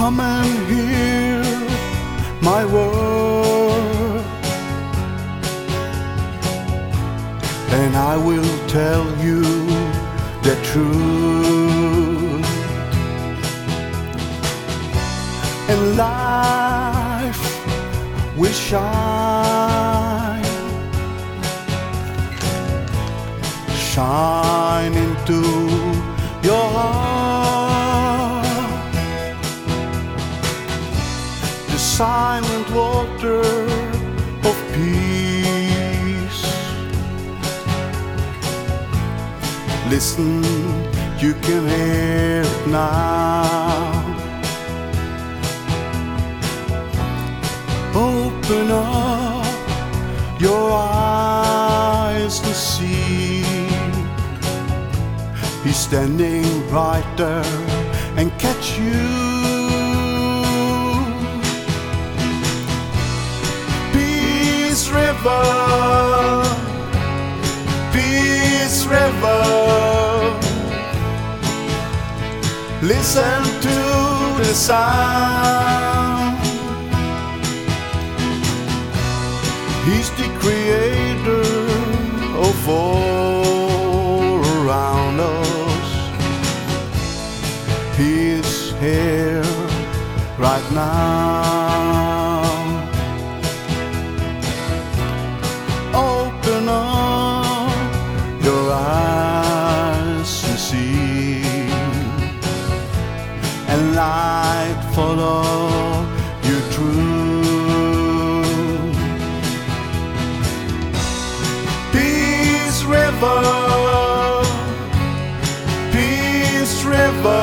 Come and hear my word, and I will tell you the truth. And life will shine into your heart. The silent water of peace. Listen, you can hear it now. Open up your eyes and see. He's standing right there and catch you. Peace River, Peace River. Listen to the sound. He's the creator of all around us. He is here right now. Open up your eyes and see, and light follow you through. Peace River, Peace River,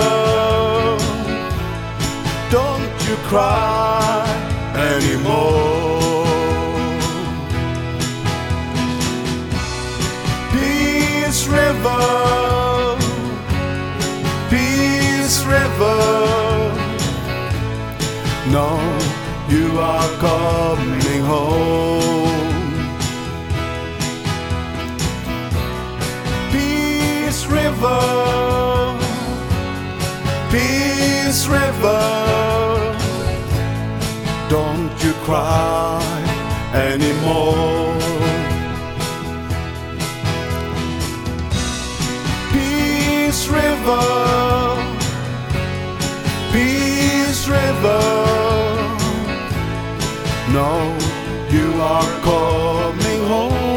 don't you cry anymore. Peace River, Peace River, no, you are coming home. Peace River, Peace River, don't you cry anymore. Peace River, Peace River, no, you are coming home.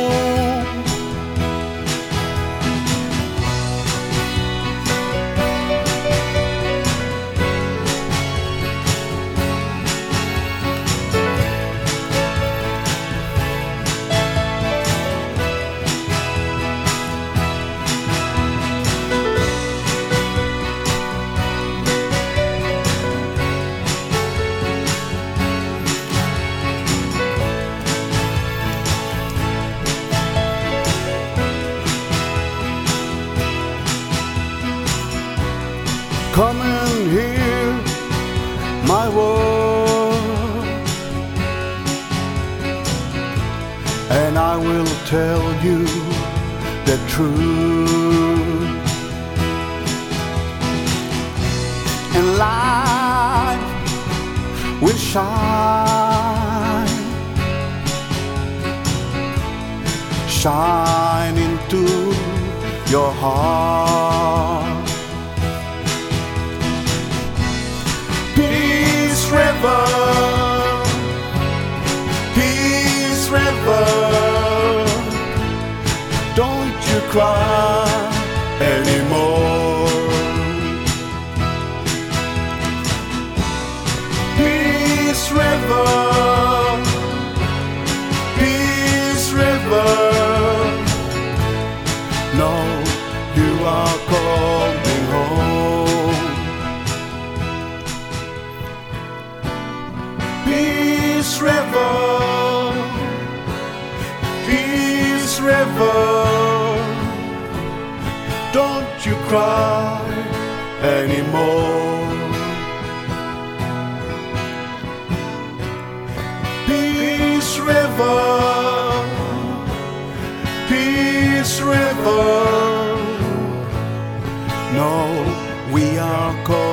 Come and hear my word, and I will tell you the truth. And light will shine into your heart. Peace River, Peace River, don't you cry anymore. Peace River, Peace River, no, you are coming home. Peace River, Peace River, don't you cry anymore. Peace River, Peace River, no, we are called